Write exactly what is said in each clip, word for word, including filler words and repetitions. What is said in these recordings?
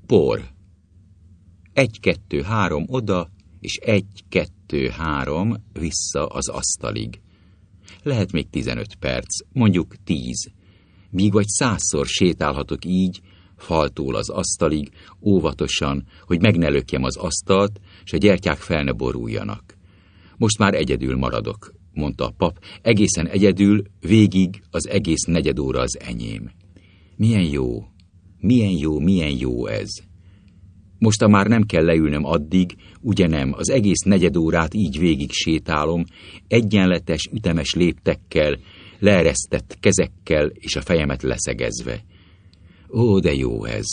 Por. Egy, kettő, három oda, és egy, kettő, három vissza az asztalig. Lehet még tizenöt perc, mondjuk tíz. Míg vagy százszor sétálhatok így, faltól az asztalig, óvatosan, hogy meg ne lökjem az asztalt, s a gyertyák fel ne boruljanak. Most már egyedül maradok, mondta a pap, egészen egyedül, végig az egész negyed óra az enyém. Milyen jó, milyen jó, milyen jó ez. Mostan már nem kell leülnöm addig, ugye nem, az egész negyed órát így végig sétálom, egyenletes, ütemes léptekkel, leeresztett kezekkel és a fejemet leszegezve. Ó, de jó ez.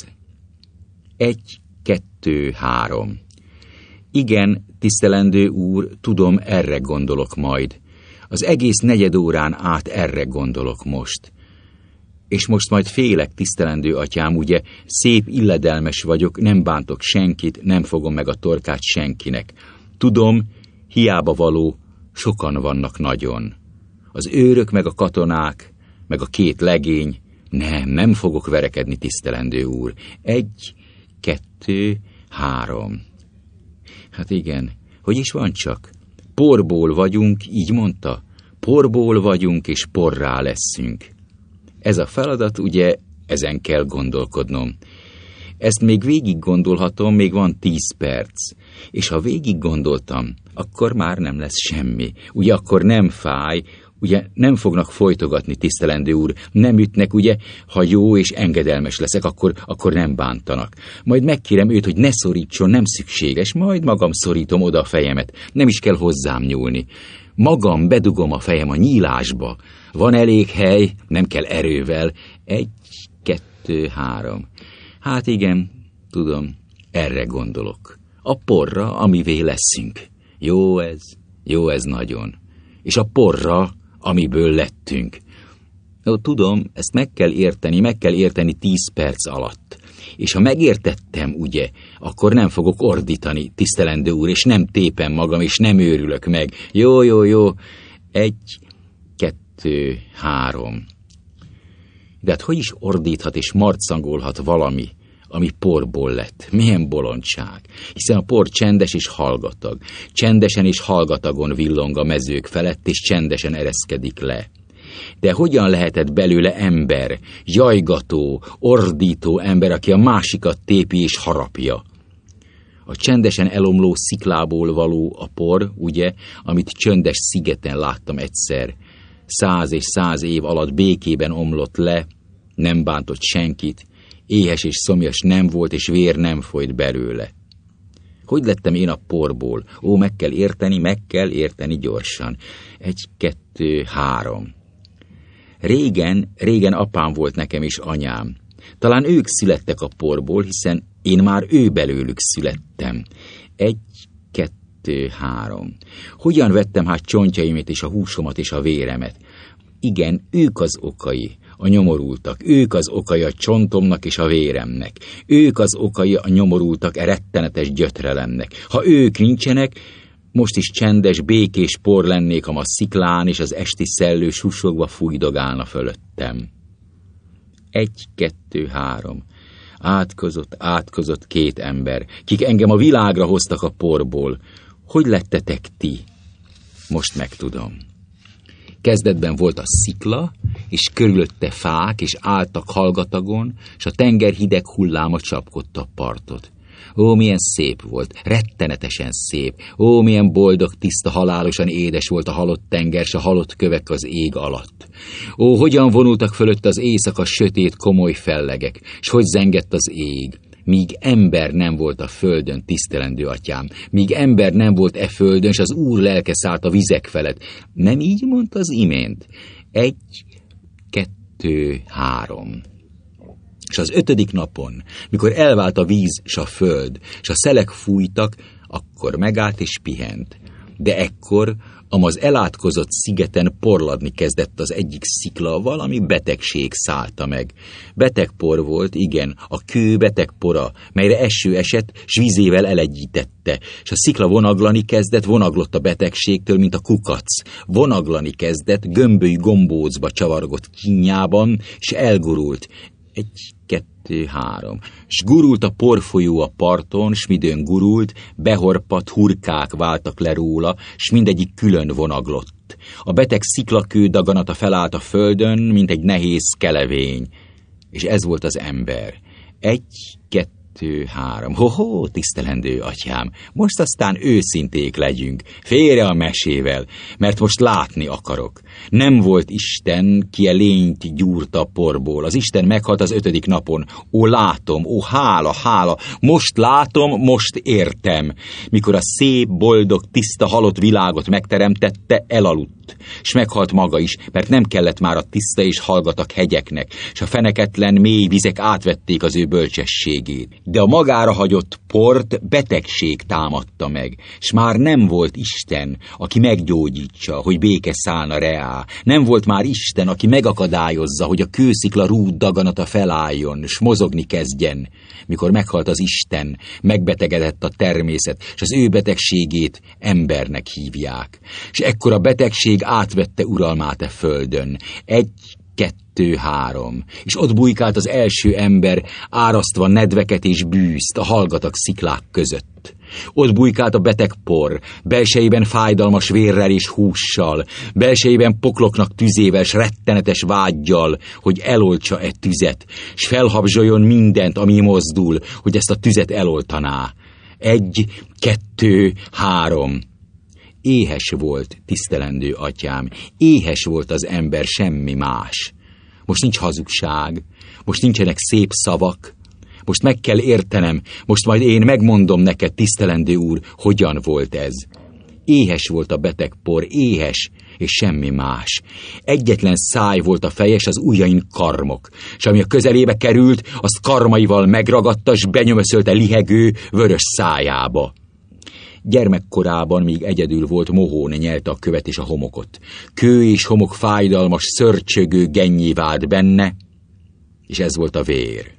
Egy, kettő, három. Igen, tisztelendő úr, tudom, erre gondolok majd. Az egész negyed órán át erre gondolok most. És most majd félek, tisztelendő atyám, ugye, szép illedelmes vagyok, nem bántok senkit, nem fogom meg a torkát senkinek. Tudom, hiába való, sokan vannak nagyon. Az őrök, meg a katonák, meg a két legény, nem, nem fogok verekedni, tisztelendő úr. Egy, kettő, három. Hát igen, hogy is van csak? Porból vagyunk, így mondta? Porból vagyunk, és porrá leszünk. Ez a feladat, ugye, ezen kell gondolkodnom. Ezt még végig gondolhatom, még van tíz perc. És ha végig gondoltam, akkor már nem lesz semmi. Ugye akkor nem fáj, ugye nem fognak folytogatni, tisztelendő úr, nem ütnek, ugye, ha jó és engedelmes leszek, akkor, akkor nem bántanak. Majd megkérem őt, hogy ne szorítson, nem szükséges, majd magam szorítom oda a fejemet, nem is kell hozzám nyúlni. Magam bedugom a fejem a nyílásba. Van elég hely, nem kell erővel. Egy, kettő, három. Hát igen, tudom, erre gondolok. A porra, amivé leszünk. Jó ez, jó ez nagyon. És a porra, amiből lettünk. Ó, tudom, ezt meg kell érteni, meg kell érteni tíz perc alatt. És ha megértettem, ugye, akkor nem fogok ordítani, tisztelendő úr, és nem tépem magam, és nem őrülök meg. Jó, jó, jó. Egy, kettő, három. De hát hogy is ordíthat és marcangolhat valami, ami porból lett? Milyen bolondság! Hiszen a por csendes és hallgatag. Csendesen és hallgatagon villong a mezők felett, és csendesen ereszkedik le. De hogyan lehetett belőle ember, jajgató, ordító ember, aki a másikat tépi és harapja? A csendesen elomló sziklából való a por, ugye, amit csöndes szigeten láttam egyszer. Száz és száz év alatt békében omlott le, nem bántott senkit, éhes és szomjas nem volt, és vér nem folyt belőle. Hogy lettem én a porból? Ó, meg kell érteni, meg kell érteni gyorsan. Egy, kettő, három. Régen, régen apám volt nekem és anyám. Talán ők születtek a porból, hiszen én már ő belőlük születtem. Egy, kettő, három. Hogyan vettem hát csontjaimat és a húsomat és a véremet? Igen, ők az okai, a nyomorultak. Ők az okai a csontomnak és a véremnek. Ők az okai a nyomorultak e rettenetes gyötrelemnek. Ha ők nincsenek, most is csendes, békés por lennék a ma sziklán, és az esti szellő susogva fújdogálna fölöttem. Egy, kettő, három. Átkozott, átkozott két ember, kik engem a világra hoztak a porból. Hogy lettetek ti? Most megtudom. Kezdetben volt a szikla, és körülötte fák, és álltak hallgatagon, és a tenger hideg hulláma csapkodta a partot. Ó, milyen szép volt, rettenetesen szép. Ó, milyen boldog, tiszta, halálosan édes volt a halott tenger, s a halott kövek az ég alatt. Ó, hogyan vonultak fölött az éjszaka sötét, komoly fellegek, s hogy zengett az ég. Míg ember nem volt a földön, tisztelendő atyám, míg ember nem volt e földön, s az Úr lelke szállt a vizek felett. Nem így mondta az imént? Egy, kettő, három. És az ötödik napon, mikor elvált a víz s a föld, s a szelek fújtak, akkor megállt és pihent. De ekkor, amaz elátkozott szigeten porladni kezdett az egyik szikla, valami betegség szállta meg. Betegpor volt, igen, a kő betegpora, melyre eső esett, s vízével elegyítette, s a szikla vonaglani kezdett, vonaglott a betegségtől, mint a kukac. Vonaglani kezdett, gömböly gombócba csavargott kínjában, s elgurult. Egy, kettő, három. S gurult a porfolyó a parton, s midőn gurult, behorpadt hurkák váltak le róla, s mindegyik külön vonaglott. A beteg sziklakő daganata felállt a földön, mint egy nehéz kelevény. És ez volt az ember. Egy, kettő, három. Ho-ho, tisztelendő atyám, most aztán őszinték legyünk. Félre a mesével, mert most látni akarok. Nem volt Isten, ki a lényt gyúrta a porból. Az Isten meghalt az ötödik napon. Ó, látom, ó, hála, hála, most látom, most értem. Mikor a szép, boldog, tiszta, halott világot megteremtette, elaludt. S meghalt maga is, mert nem kellett már a tiszta és hallgatak hegyeknek, s a feneketlen mély vizek átvették az ő bölcsességét. De a magára hagyott port betegség támadta meg, s már nem volt Isten, aki meggyógyítsa, hogy béke szállna reá. Nem volt már Isten, aki megakadályozza, hogy a kőszikla rúd daganata felálljon, s mozogni kezdjen. Mikor meghalt az Isten, megbetegedett a természet, s az ő betegségét embernek hívják. És ekkor a betegség átvette uralmát e földön. Egy, kettő, három. És ott bujkált az első ember, árasztva nedveket és bűzt a hallgatak sziklák között. Ott bujkált a beteg por, belsejében fájdalmas vérrel és hússal, belsejében pokloknak tüzével s rettenetes vággyal, hogy eloltsa e tüzet, s felhabzsoljon mindent, ami mozdul, hogy ezt a tüzet eloltaná. Egy, kettő, három. Éhes volt, tisztelendő atyám, éhes volt az ember, semmi más. Most nincs hazugság, most nincsenek szép szavak, most meg kell értenem, most majd én megmondom neked, tisztelendő úr, hogyan volt ez. Éhes volt a beteg por, éhes, és semmi más. Egyetlen száj volt a feje, s az ujjain karmok, s ami a közelébe került, azt karmaival megragadta, s benyömöszölte lihegő, vörös szájába. Gyermekkorában, míg egyedül volt, mohón nyelte a követ és a homokot. Kő és homok fájdalmas, szörcsögő gennyé vált benne, és ez volt a vér.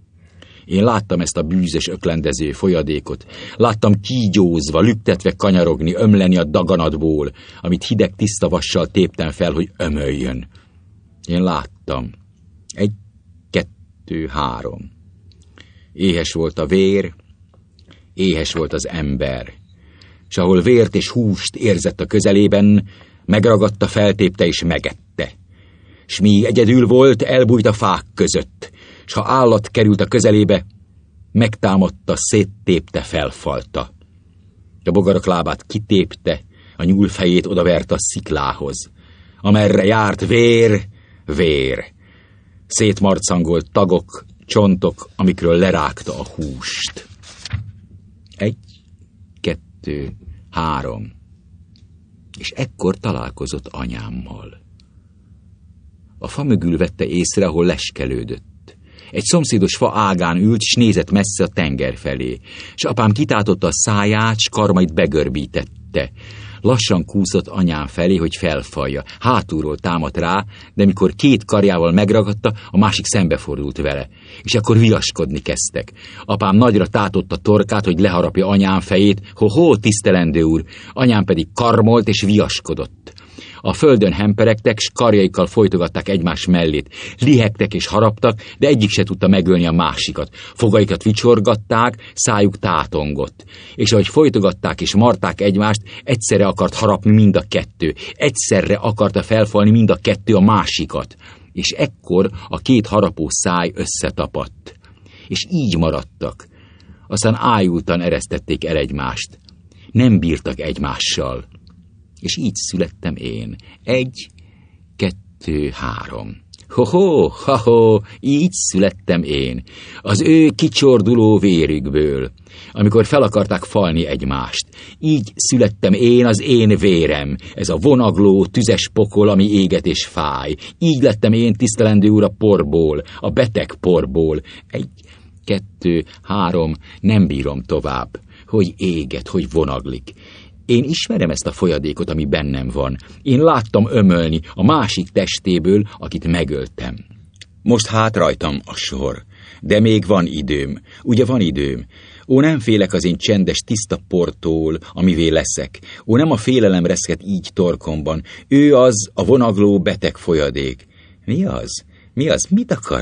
Én láttam ezt a bűzös, öklendező folyadékot. Láttam kígyózva, lüktetve kanyarogni, ömleni a daganatból, amit hideg tiszta vassal téptem fel, hogy ömöljön. Én láttam. Egy, kettő, három. Éhes volt a vér, éhes volt az ember. S ahol vért és húst érzett a közelében, megragadta, feltépte és megette. S míg egyedül volt, elbújt a fák között, s ha állat került a közelébe, megtámadta, széttépte, felfalta. A bogarak lábát kitépte, a nyúlfejét odaverte a sziklához. Amerre járt vér, vér. Szétmarcangolt tagok, csontok, amikről lerágta a húst. Egy, kettő, három. És ekkor találkozott anyámmal. A fa mögül vette észre, ahol leskelődött. Egy szomszédos fa ágán ült, s nézett messze a tenger felé, s apám kitátotta a száját, s karmait begörbítette. Lassan kúszott anyám felé, hogy felfalja. Hátulról támadt rá, de mikor két karjával megragadta, a másik szembefordult vele. És akkor viaskodni kezdtek. Apám nagyra tátotta torkát, hogy leharapja anyám fejét. Ho-ho, tisztelendő úr! Anyám pedig karmolt és viaskodott. A földön hemperegtek, s karjaikkal folytogatták egymás mellét. Lihegtek és haraptak, de egyik se tudta megölni a másikat. Fogaikat vicsorgatták, szájuk tátongott. És ahogy folytogatták és marták egymást, egyszerre akart harapni mind a kettő. Egyszerre akarta felfalni mind a kettő a másikat. És ekkor a két harapó száj összetapadt. És így maradtak. Aztán ájultan eresztették el egymást. Nem bírtak egymással. És így születtem én. Egy, kettő, három. Ho-ho, ha-ho, így születtem én. Az ő kicsorduló vérükből, amikor fel akarták falni egymást. Így születtem én, az én vérem, ez a vonagló, tüzes pokol, ami éget és fáj. Így lettem én, tisztelendő úr, a porból, a beteg porból. Egy, kettő, három, nem bírom tovább. Hogy éget, hogy vonaglik. Én ismerem ezt a folyadékot, ami bennem van. Én láttam ömölni a másik testéből, akit megöltem. Most hát rajtam a sor. De még van időm. Ugye van időm? Ó, nem félek az én csendes, tiszta portól, amivé leszek. Ó, nem a félelem reszket így torkomban. Ő az, a vonagló beteg folyadék. Mi az? Mi az? Mit akarnak?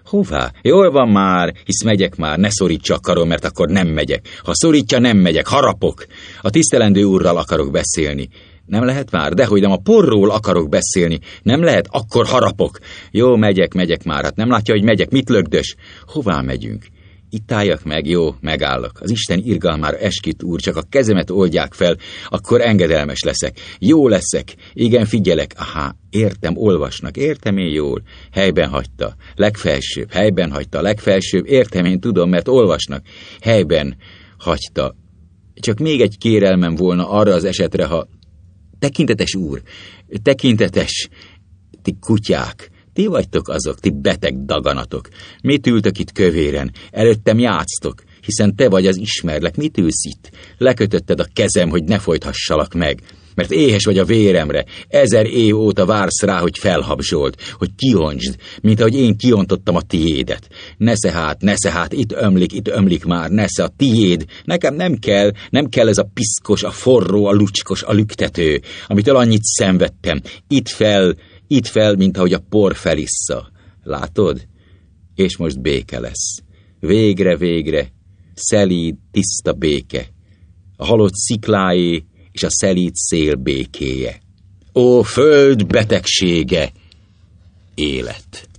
Hová? Jól van már, hisz megyek már, ne szorítsa a karom, mert akkor nem megyek. Ha szorítja, nem megyek, harapok. A tisztelendő úrral akarok beszélni. Nem lehet már? Dehogy nem, a porról akarok beszélni. Nem lehet? Akkor harapok. Jó, megyek, megyek már. Hát nem látja, hogy megyek? Mit lögdös? Hová megyünk? Itt álljak meg, jó, megállok. Az Isten irgalmára esküdt, úr, csak a kezemet oldják fel, akkor engedelmes leszek. Jó leszek. Igen, figyelek. Aha, értem, olvasnak. Értem én jól. Helyben hagyta. Legfelsőbb. Helyben hagyta. Legfelsőbb. Értem én, tudom, mert olvasnak. Helyben hagyta. Csak még egy kérelmem volna arra az esetre, ha... Tekintetes úr, tekintetes, ti kutyák, ti vagytok azok, ti beteg daganatok. Mit ültök itt kövéren? Előttem játsztok, hiszen te vagy az ismerlek. Mit ülsz itt? Lekötötted a kezem, hogy ne folythassalak meg. Mert éhes vagy a véremre, ezer év óta vársz rá, hogy felhabzsold, hogy kiontsd, mint ahogy én kiontottam a tiédet. Nesze hát, nesze hát, itt ömlik, itt ömlik már, nesze a tiéd. Nekem nem kell, nem kell ez a piszkos, a forró, a lucskos, a lüktető, amitől annyit szenvedtem. Itt fel, itt fel, mint ahogy a por felissza. Látod? És most béke lesz. Végre, végre, szelíd, tiszta béke. A halott szikláé, és a szelíd szél békéje. Ó, föld betegsége! Élet!